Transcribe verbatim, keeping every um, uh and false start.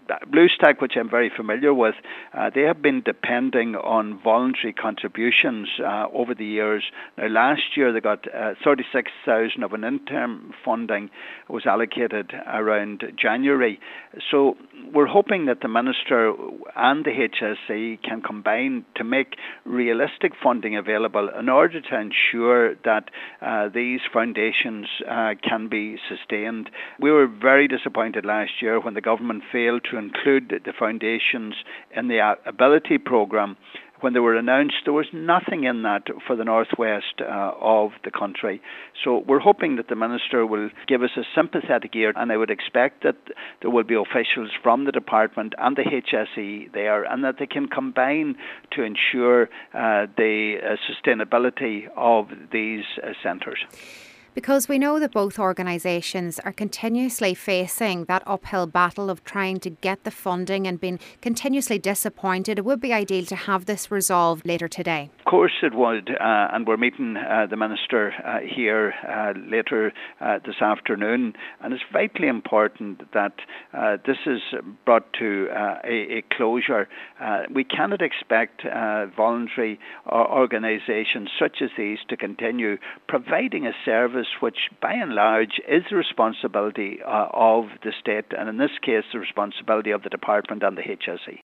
BlueStack, which I'm very familiar with, uh, they have been depending on voluntary contributions uh, over the years. Now, last year they got uh, thirty-six thousand of an interim funding was allocated around January. So we're hoping that the Minister and the H S E can combine to make realistic funding available in order to ensure that uh, these foundations uh, can be sustained. We were very disappointed last year when the government failed to include the foundations in the Ability programme. When they were announced, there was nothing in that for the northwest uh, of the country. So we're hoping that the Minister will give us a sympathetic ear, and I would expect that there will be officials from the department and the H S E there, and that they can combine to ensure uh, the uh, sustainability of these uh, centres. Because we know that both organisations are continuously facing that uphill battle of trying to get the funding and being continuously disappointed, it would be ideal to have this resolved later today. Of course it would, uh, and we're meeting uh, the Minister uh, here uh, later uh, this afternoon, and it's vitally important that uh, this is brought to uh, a, a closure. Uh, we cannot expect uh, voluntary organisations such as these to continue providing a service which by and large is the responsibility uh, of the state, and in this case the responsibility of the department and the H S E.